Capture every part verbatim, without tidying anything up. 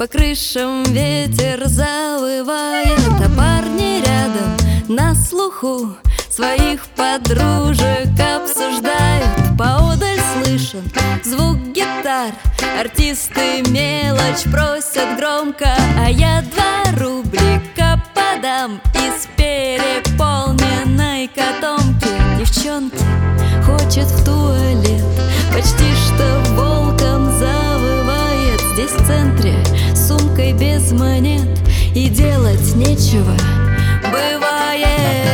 По крышам ветер завывает, а парни рядом на слуху своих подружек обсуждают. Поодаль слышен звук гитар, артисты мелочь просят громко, а я два рублика подам из переполненной котомки. Девчонки хочет в туалет, почти что волком завывает. Здесь в центре сумкой без монет, и делать нечего бывает.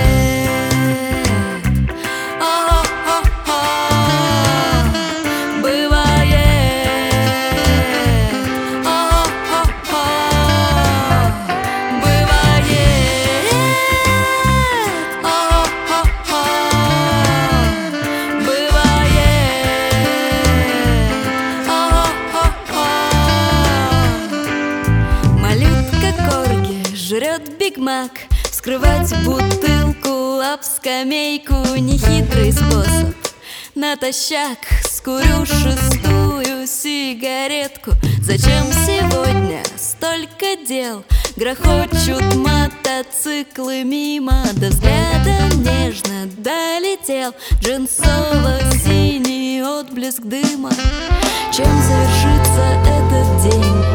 Жрет Биг Мак, вскрывать бутылку об скамейку — нехитрый способ. Натощак скурю шестую сигаретку. Зачем сегодня столько дел? Грохочут мотоциклы мимо, до взгляда нежно долетел джинсово-синий отблеск дыма. Чем завершится этот день?